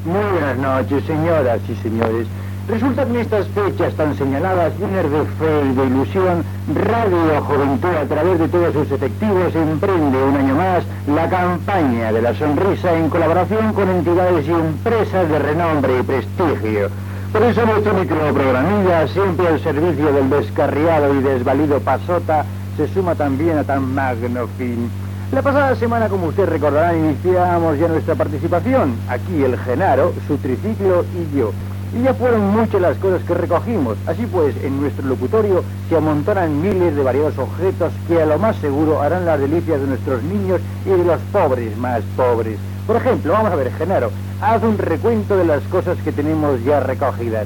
Muy buenas noches, señoras y señores. Resulta que en estas fechas tan señaladas, llenas de fe y de ilusión, Radio Juventud, a través de todos sus efectivos, emprende un año más la campaña de la sonrisa en colaboración con entidades y empresas de renombre y prestigio. Por eso nuestro microprogramilla, siempre al servicio del descarriado y desvalido Pasota, se suma también a tan magno fin. La pasada semana, como usted recordará, iniciamos ya nuestra participación. Aquí el Genaro, su triciclo y yo. Y ya fueron muchas las cosas que recogimos. Así pues, en nuestro locutorio se amontonan miles de variados objetos que a lo más seguro harán las delicias de nuestros niños y de los pobres más pobres. Por ejemplo, vamos a ver, Genaro, haz un recuento de las cosas que tenemos ya recogidas.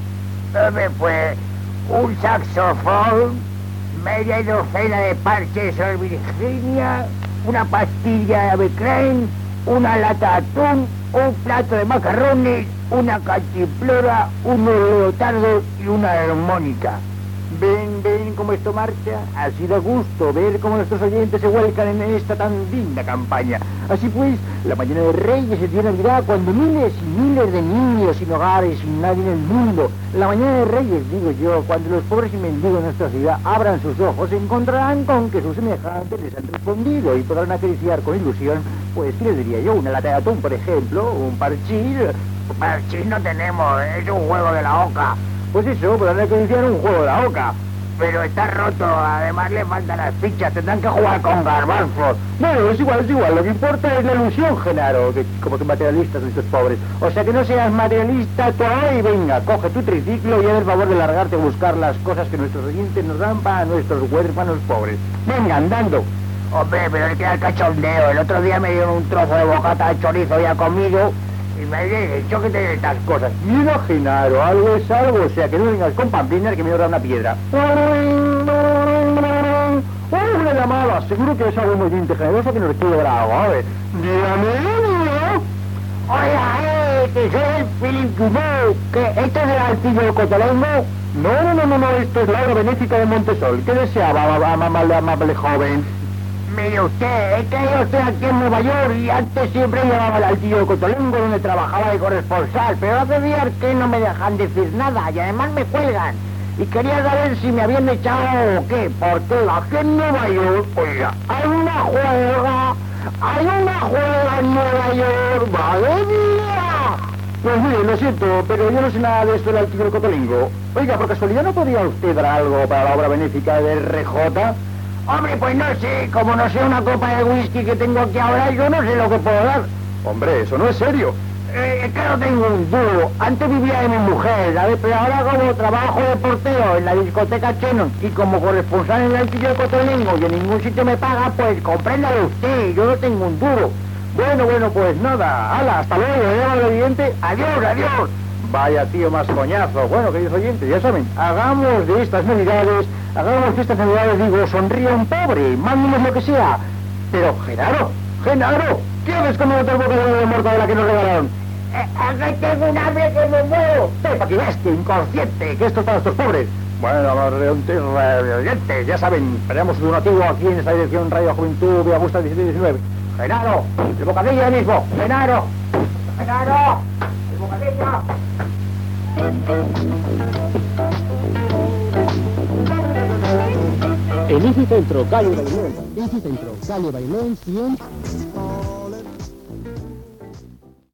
Pues un saxofón, media docena de parches Sor Virginia, una pastilla de Avecren, una lata de atún, un plato de macarrones, una cantimplora, unos leotardos y una armónica. Ven cómo esto marcha. Así da gusto ver cómo nuestros oyentes se vuelcan en esta tan linda campaña. Así pues, la mañana de Reyes se tiene Navidad cuando miles y miles de niños sin hogares, sin nadie en el mundo. La mañana de Reyes, digo yo, cuando los pobres y mendigos de nuestra ciudad abran sus ojos, se encontrarán con que sus semejantes les han respondido y podrán acariciar con ilusión, pues, ¿qué les diría yo? Una lata de atún, por ejemplo, un parchís. Parchís no tenemos, es un juego de la oca. Pues eso, podrán acariciar un juego de la oca. Pero está roto, además le faltan las fichas, tendrán que jugar con garbanzos. Bueno, es igual, lo que importa es la ilusión, Genaro, que como que materialistas son estos pobres. O sea que no seas materialista tú ahora y venga, coge tu triciclo y haz el favor de largarte a buscar las cosas que nuestros oyentes nos dan para nuestros huérfanos pobres. Venga, andando. Hombre, pero es que al cachondeo, el otro día me dieron un trozo de bocata de chorizo ya comido y me he dicho que tiene estas cosas. Mira, Genaro, algo es algo, o sea que no vengas con pamplinas que me voy a dar una piedra. Una llamada, seguro que es algo muy generoso que nos quiere dar algo. A ver, dígame. Oiga, que soy el Philip Dumont, que este es el altillo de Cotolengo. No, esto es la obra benéfica de Montesol. ¿Qué deseaba, amable joven? Mire usted, es que yo estoy aquí en Nueva York y antes siempre llevaba el altillo de Cotolengo donde trabajaba de corresponsal, pero hace días que no me dejan decir nada y además me cuelgan. Y quería saber si me habían echado o qué, porque aquí en Nueva York, oiga, hay una juega en Nueva York, ¡madre mía! Pues mire, lo siento, pero yo no sé nada de esto del altillo de Cotolengo. Oiga, por casualidad, ¿no podría usted dar algo para la obra benéfica de RJ? Hombre, pues no sé, como no sé una copa de whisky que tengo aquí ahora, yo no sé lo que puedo dar. Hombre, eso no es serio. Es que no tengo un duro. Antes vivía de mi mujer, ¿sabes? Pero ahora como trabajo de portero en la discoteca Chenon y como corresponsal en el altillo de Cotolengo y en ningún sitio me paga, pues compréndalo usted, yo no tengo un duro. Bueno, pues nada. Hala, hasta luego, amable oyente. Adiós. Vaya tío más coñazo. Bueno, queridos oyentes, ya saben, hagamos de estas navidades, digo, sonríe un pobre, mándemos lo que sea. Pero, Genaro, ¿qué haces con otra boca de muerta de la que nos regalaron? Que tengo un hambre que me muero. Pepa, que bestia, inconsciente, que esto es para estos pobres. Bueno, oyentes, ya saben, esperamos su donativo aquí en esta dirección Radio Juventud, Vía Augusta 1719. Genaro, el bocadillo ahora mismo. Genaro, el bocadillo. En Easy Centro, Calle Bailén, 100...